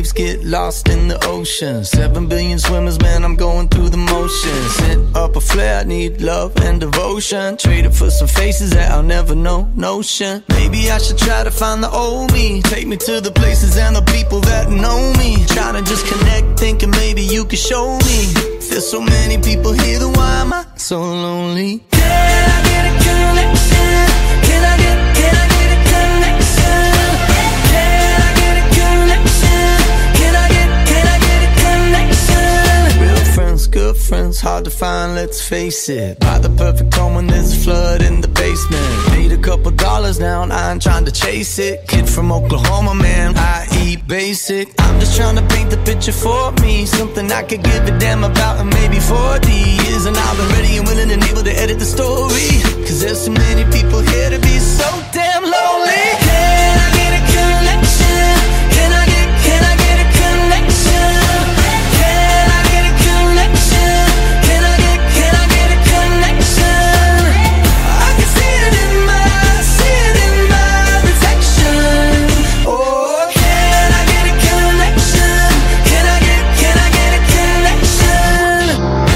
waves get lost in the ocean. 7 billion swimmers, man, I'm going through the motions. Hit up a flare, I need love and devotion. Trade it for some faces that I'll never know, notion. Maybe I should try to find the old me. Take me to the places and the people that know me. Trying to just connect, thinking maybe you could show me. There's so many people here, then why am I so lonely? Can I get a connection? Can I get a connection? Can I get a connection? Can I get a connection? Real friends, good friends, hard to find, let's face it. Buy the perfect home when there's a flood in the basement. Made a couple dollars now and I ain't trying to chase it. Kid from Oklahoma, man, I eat basic. I'm just trying to paint the picture for me. Something I could give a damn about in maybe 40 years. And I've been ready and willing and able to edit the story. Cause there's so many people here to be so damn lonely. Can I get a connection? Can I get a connection? Can I get a connection? Can I get a connection? I can see it in my reflection. Oh, can I get a connection? Can I get a connection?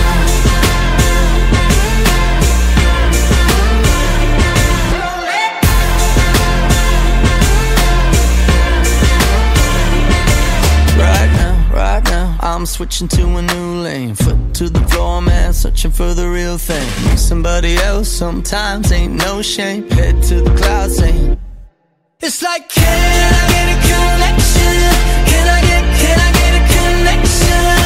Right now, I'm switching to a new lane. Foot to the floor, man, searching for the real thing. Meet somebody else sometimes, ain't no shame. Head to the clouds, saying it's like, can I get a connection? Can I get a connection?